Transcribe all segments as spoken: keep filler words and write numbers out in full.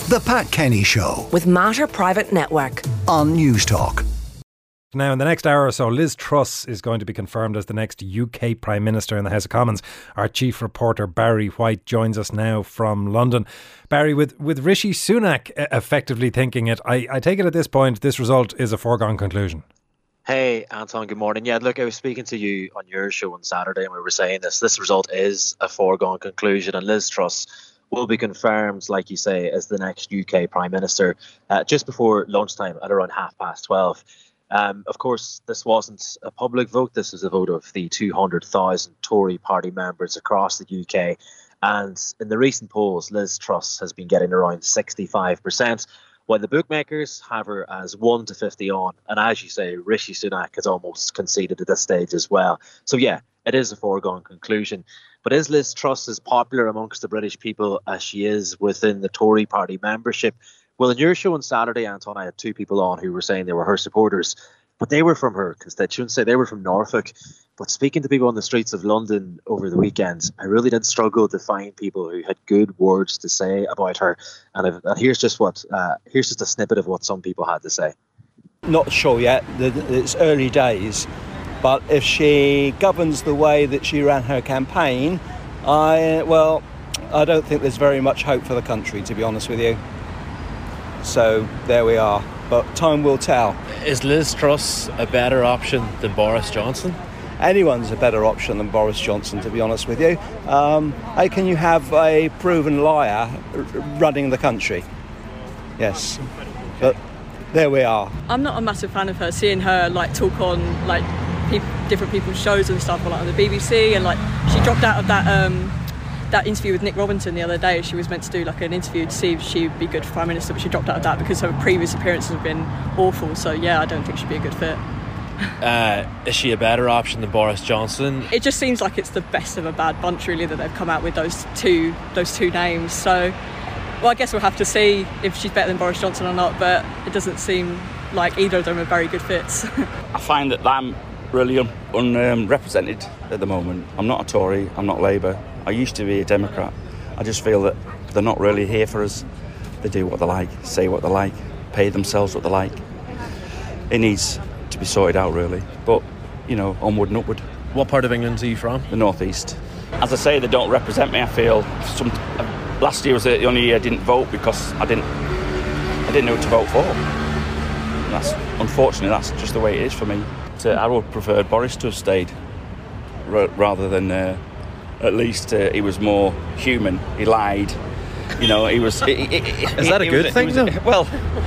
The Pat Kenny Show with Mater Private Network on News Talk. Now, in the next hour or so, Liz Truss is going to be confirmed as the next U K Prime Minister in the House of Commons. Our chief reporter, Barry White, joins us now from London. Barry, with, with Rishi Sunak effectively thinking it, I, I take it at this point this result is a foregone conclusion. Hey, Anton, good morning. Yeah, look, I was speaking to you on your show on Saturday and we were saying this. This result is a foregone conclusion and Liz Truss will be confirmed, like you say, as the next U K Prime Minister uh, just before lunchtime at around half past twelve. Um, of course, this wasn't a public vote. This was a vote of the two hundred thousand Tory party members across the U K. And in the recent polls, Liz Truss has been getting around sixty-five percent, while the bookmakers have her as one to fifty on. And as you say, Rishi Sunak has almost conceded at this stage as well. So yeah, it is a foregone conclusion. But is Liz Truss as popular amongst the British people as she is within the Tory party membership? Well, in your show on Saturday, Anton, I had two people on who were saying they were her supporters, but they were from her constituency. They were from Norfolk. But speaking to people on the streets of London over the weekend, I really did struggle to find people who had good words to say about her. And, if, and here's just what uh, here's just a snippet of what some people had to say. Not sure yet. It's early days. But if she governs the way that she ran her campaign, I well, I don't think there's very much hope for the country, to be honest with you. So there we are. But time will tell. Is Liz Truss a better option than Boris Johnson? Anyone's a better option than Boris Johnson, to be honest with you. Um, how can you have a proven liar r- running the country? Yes. But there we are. I'm not a massive fan of her. Seeing her like talk on like pe- different people's shows and stuff, like on the B B C, and like she dropped out of that um, that interview with Nick Robinson the other day. She was meant to do like an interview to see if she would be good for Prime Minister, but she dropped out of that because her previous appearances have been awful. So yeah, I don't think she'd be a good fit. Uh, is she a better option than Boris Johnson? It just seems like it's the best of a bad bunch, really, that they've come out with those two those two names. So, well, I guess we'll have to see if she's better than Boris Johnson or not, but it doesn't seem like either of them are very good fits. I find that I'm really unrepresented un, um, at the moment. I'm not a Tory, I'm not Labour. I used to be a Democrat. I just feel that they're not really here for us. They do what they like, say what they like, pay themselves what they like. It needs to be sorted out, really. But, you know, onward and upward. What part of England are you from? The northeast. As I say, they don't represent me. I feel some. Last year was the only year I didn't vote because I didn't. I didn't know who to vote for. And that's unfortunately that's just the way it is for me. So I would prefer Boris to have stayed, r- rather than. Uh, at least uh, he was more human. He lied. You know, he was. It, it, it, is that a good was, thing? Was, well,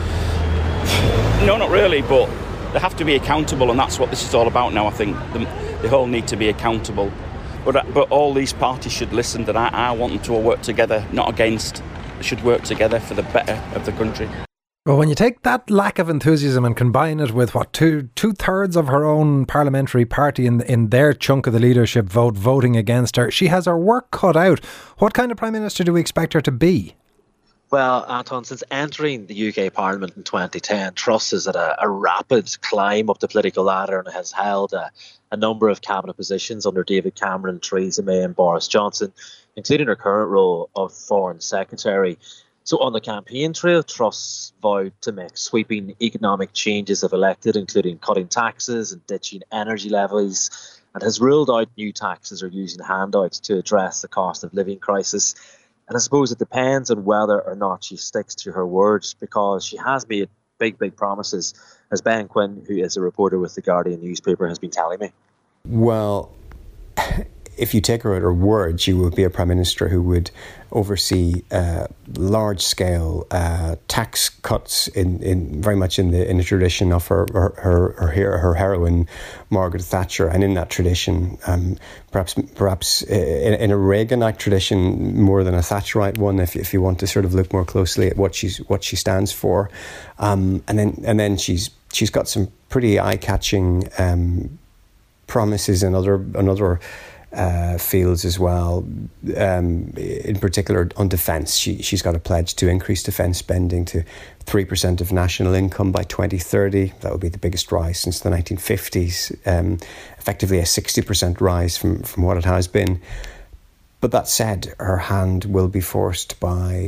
no, not really, but. They have to be accountable, and that's what this is all about now. I think the, they all need to be accountable. But but all these parties should listen that I, I want them to all work together, not against. They should work together for the better of the country. Well, when you take that lack of enthusiasm and combine it with what two two thirds of her own parliamentary party in in their chunk of the leadership vote voting against her, she has her work cut out. What kind of Prime Minister do we expect her to be? Well, Anton, since entering the U K Parliament in twenty ten, Truss has had a, a rapid climb up the political ladder and has held a, a number of cabinet positions under David Cameron, Theresa May and Boris Johnson, including her current role of Foreign Secretary. So on the campaign trail, Truss vowed to make sweeping economic changes if elected, including cutting taxes and ditching energy levies, and has ruled out new taxes or using handouts to address the cost of living crisis. And I suppose it depends on whether or not she sticks to her words, because she has made big, big promises, as Ben Quinn, who is a reporter with The Guardian newspaper, has been telling me. Well, if you take her at her word, she would be a Prime Minister who would oversee uh, large-scale uh, tax cuts in, in very much in the in the tradition of her her, her, her, her heroine, Margaret Thatcher. And in that tradition, um, perhaps perhaps in, in a Reaganite tradition more than a Thatcherite one, if if you want to sort of look more closely at what she's what she stands for. Um, and then and then she's she's got some pretty eye-catching um, promises in other another. Uh, fields as well, um, in particular on defence. She, she's got a pledge to increase defence spending to three percent of national income by twenty thirty. That would be the biggest rise since the nineteen fifties, um, effectively a sixty percent rise from, from what it has been. But that said, her hand will be forced by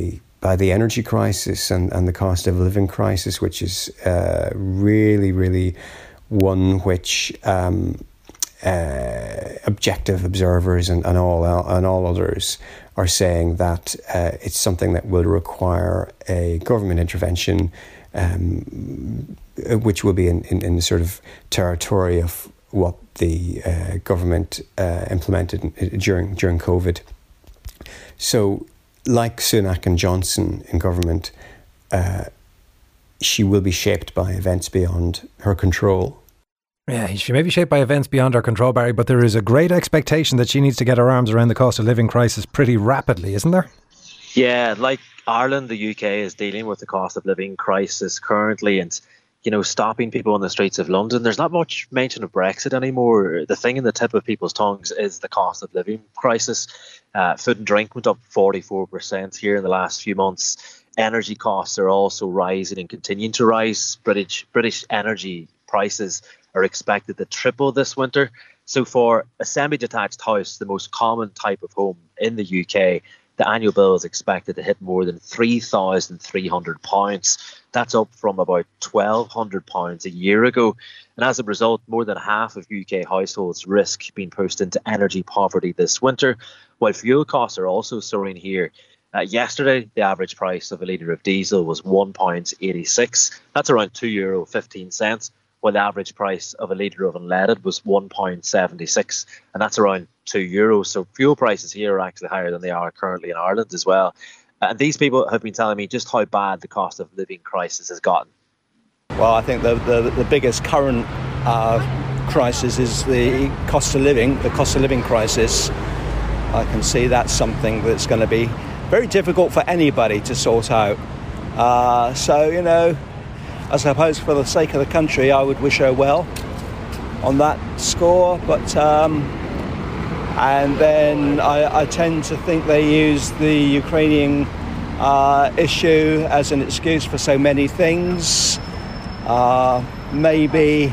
by the energy crisis and, and the cost of living crisis, which is uh, really, really one which um, uh, objective observers and, and all and all others are saying that uh, it's something that will require a government intervention, um, which will be in, in, in the sort of territory of what the uh, government uh, implemented during during COVID. So, like Sunak and Johnson in government, uh, she will be shaped by events beyond her control. Yeah, she may be shaped by events beyond her control, Barry, but there is a great expectation that she needs to get her arms around the cost of living crisis pretty rapidly, isn't there? Yeah, like Ireland, the U K is dealing with the cost of living crisis currently, and you know, stopping people on the streets of London. There's not much mention of Brexit anymore. The thing in the tip of people's tongues is the cost of living crisis. Uh, food and drink went up forty-four percent here in the last few months. Energy costs are also rising and continuing to rise. British British energy prices are expected to triple this winter. So for a semi-detached house, the most common type of home in the U K, the annual bill is expected to hit more than three thousand three hundred pounds. That's up from about twelve hundred pounds a year ago. And as a result, more than half of U K households risk being pushed into energy poverty this winter, while fuel costs are also soaring here. Uh, yesterday, the average price of a litre of diesel was one pound eighty-six. That's around two euro fifteen, while the average price of a litre of unleaded was one pound seventy-six, and that's around two euros. So fuel prices here are actually higher than they are currently in Ireland as well. And these people have been telling me just how bad the cost of living crisis has gotten. Well, I think the the, the biggest current uh, crisis is the cost of living, the cost of living crisis. I can see that's something that's going to be very difficult for anybody to sort out. Uh, so, you know, I suppose for the sake of the country, I would wish her well on that score. But um, and then I, I tend to think they use the Ukrainian uh, issue as an excuse for so many things. Uh, maybe,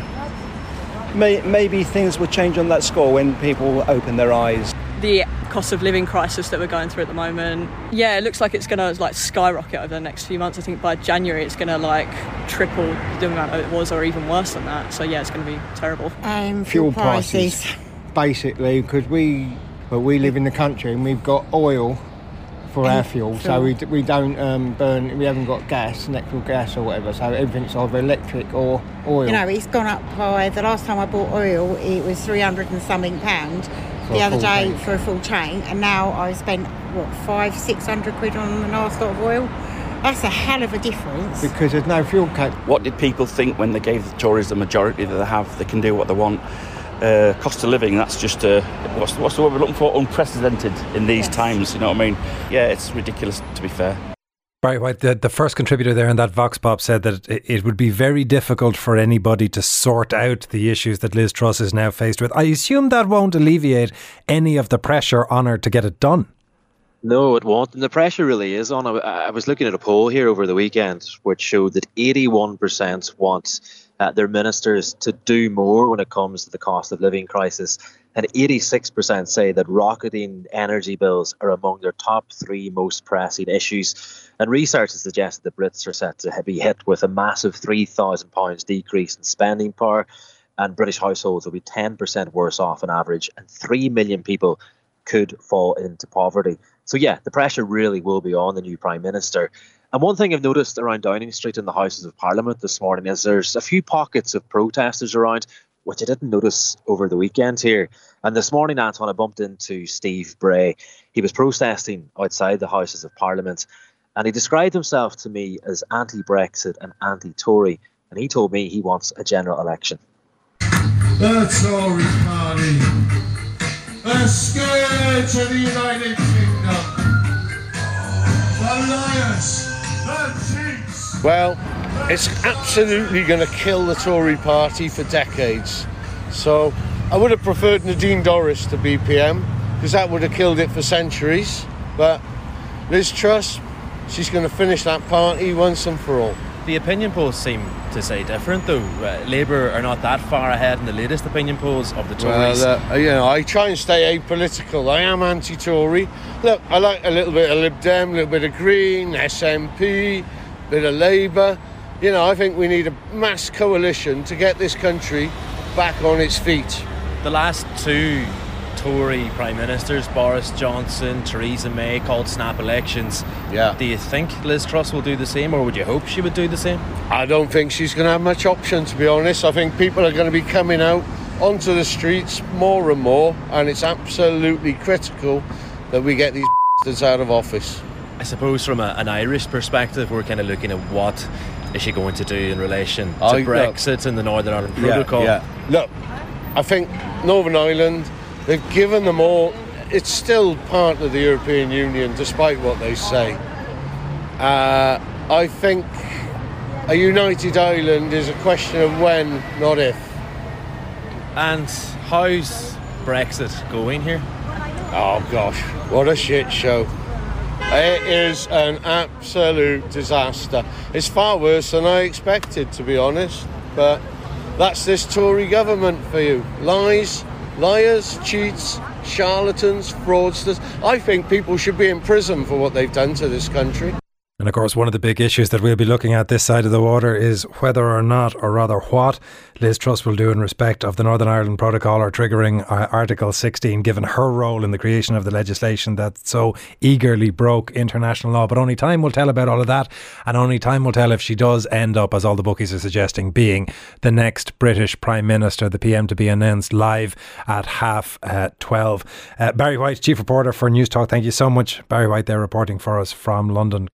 may, maybe things will change on that score when people open their eyes. The cost of living crisis that we're going through at the moment, yeah, it looks like it's going to like skyrocket over the next few months. I think by January it's going to like triple the amount it was, or even worse than that. So yeah, it's going to be terrible. Um, fuel prices, basically, because we well we live in the country and we've got oil for our fuel, so we we don't um, burn. We haven't got gas, natural gas or whatever. So everything's either electric or oil. You know, it's gone up by the last time I bought oil, it was three hundred and something pound. The other day tank. For a full tank, and now I spent what five, six hundred quid on the last lot of oil. That's a hell of a difference. Because there's no fuel cap. What did people think when they gave the Tories the majority that they have? They can do what they want. Uh, cost of living, that's just uh, what's, what's the word we're looking for? Unprecedented in these yes. times. You know what I mean? Yeah, it's ridiculous, to be fair. Barry White, the, the first contributor there in that Vox Pop, said that it, it would be very difficult for anybody to sort out the issues that Liz Truss is now faced with. I assume that won't alleviate any of the pressure on her to get it done. No, it won't. And the pressure really is on. I, I was looking at a poll here over the weekend which showed that eighty-one percent want uh, their ministers to do more when it comes to the cost of living crisis. And eighty-six percent say that rocketing energy bills are among their top three most pressing issues. And research has suggested that Brits are set to be hit with a massive three thousand pounds decrease in spending power, and British households will be ten percent worse off on average, and three million people could fall into poverty. So yeah, the pressure really will be on the new Prime Minister. And one thing I've noticed around Downing Street in the Houses of Parliament this morning is there's a few pockets of protesters around, which I didn't notice over the weekend here. And this morning, Anton, I bumped into Steve Bray. He was protesting outside the Houses of Parliament, and he described himself to me as anti-Brexit and anti-Tory. And he told me he wants a general election. The Tory party, a scourge of the United Kingdom, the liars, the cheats. Well, it's absolutely going to kill the Tory party for decades. So I would have preferred Nadine Dorries to be P M, because that would have killed it for centuries. But Liz Truss, she's going to finish that party once and for all. The opinion polls seem to say different, though. Uh, Labour are not that far ahead in the latest opinion polls of the Tories. Well, uh, you know, I try and stay apolitical. I am anti-Tory. Look, I like a little bit of Lib Dem, a little bit of Green, S N P, a bit of Labour. You know, I think we need a mass coalition to get this country back on its feet. The last two Tory Prime Ministers, Boris Johnson, Theresa May, called snap elections. Yeah. Do you think Liz Truss will do the same, or would you hope she would do the same? I don't think she's going to have much option, to be honest. I think people are going to be coming out onto the streets more and more, and it's absolutely critical that we get these bastards out of office. I suppose from a, an Irish perspective, we're kind of looking at what is she going to do in relation to I, Brexit look, and the Northern Ireland Protocol. Yeah, yeah. Look, I think Northern Ireland, they've given them all. It's still part of the European Union, despite what they say. Uh, I think a united Ireland is a question of when, not if. And how's Brexit going here? Oh gosh, what a shit show. It is an absolute disaster. It's far worse than I expected, to be honest. But that's this Tory government for you. Lies, liars, cheats, charlatans, fraudsters. I think people should be in prison for what they've done to this country. And of course, one of the big issues that we'll be looking at this side of the water is whether or not, or rather what, Liz Truss will do in respect of the Northern Ireland Protocol or triggering uh, Article sixteen, given her role in the creation of the legislation that so eagerly broke international law. But only time will tell about all of that, and only time will tell if she does end up, as all the bookies are suggesting, being the next British Prime Minister, the P M to be announced live at half uh, twelve. Uh, Barry White, Chief Reporter for News Talk, thank you so much. Barry White there reporting for us from London.